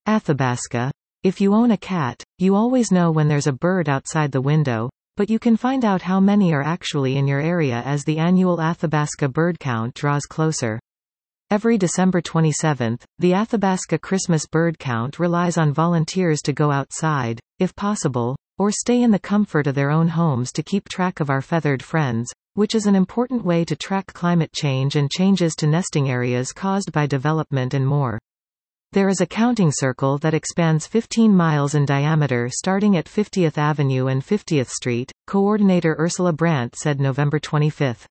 Athabasca. If you own a cat, you always know when there's a bird outside the window, but you can find out how many are actually in your area as the annual Athabasca bird count draws closer. Every December 27, the Athabasca Christmas bird count relies on volunteers to go outside, if possible, or stay in the comfort of their own homes to keep track of our feathered friends, which is an important way to track climate change and changes to nesting areas caused by development and more. There is a counting circle that expands 15 miles in diameter starting at 50th Avenue and 50th Street, coordinator Ursula Brandt said November 25.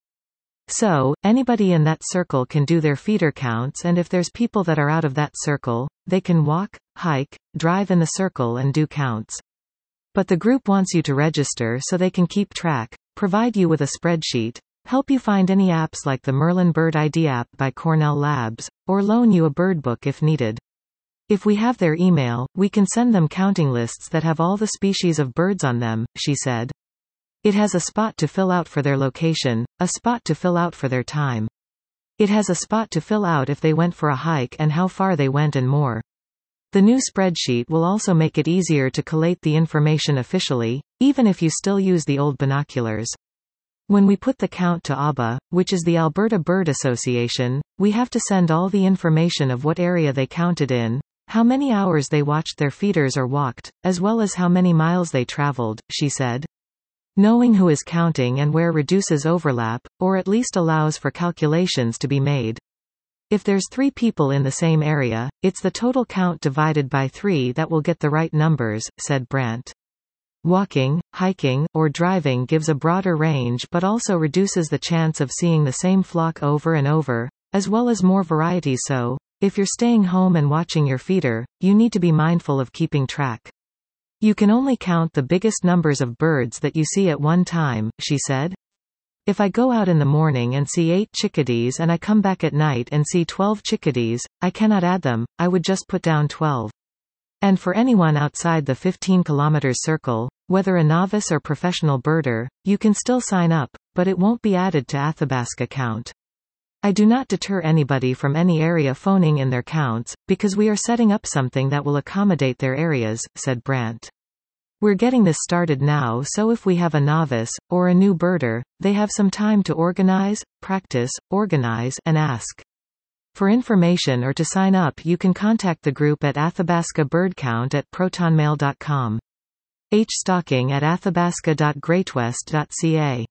So, anybody in that circle can do their feeder counts, and if there's people that are out of that circle, they can walk, hike, drive in the circle and do counts. But the group wants you to register so they can keep track, provide you with a spreadsheet, help you find any apps like the Merlin Bird ID app by Cornell Labs, or loan you a bird book if needed. If we have their email, we can send them counting lists that have all the species of birds on them, she said. It has a spot to fill out for their location, a spot to fill out for their time. It has a spot to fill out if they went for a hike and how far they went and more. The new spreadsheet will also make it easier to collate the information officially, even if you still use the old binoculars. When we put the count to ABA, which is the Alberta Bird Association, we have to send all the information of what area they counted in, how many hours they watched their feeders or walked, as well as how many miles they traveled, she said. Knowing who is counting and where reduces overlap, or at least allows for calculations to be made. If there's 3 people in the same area, it's the total count divided by 3 that will get the right numbers, said Brandt. Walking, hiking, or driving gives a broader range but also reduces the chance of seeing the same flock over and over, as well as more variety. So, if you're staying home and watching your feeder, you need to be mindful of keeping track. You can only count the biggest numbers of birds that you see at one time, she said. If I go out in the morning and see 8 chickadees and I come back at night and see 12 chickadees, I cannot add them, I would just put down 12. And for anyone outside the 15 km circle, whether a novice or professional birder, you can still sign up, but it won't be added to Athabasca count. I do not deter anybody from any area phoning in their counts, because we are setting up something that will accommodate their areas, said Brandt. We're getting this started now, so if we have a novice, or a new birder, they have some time to organize, practice, organize, and ask. For information or to sign up you can contact the group at Athabasca Birdcount at protonmail.com. Stocking at athabasca.greatwest.ca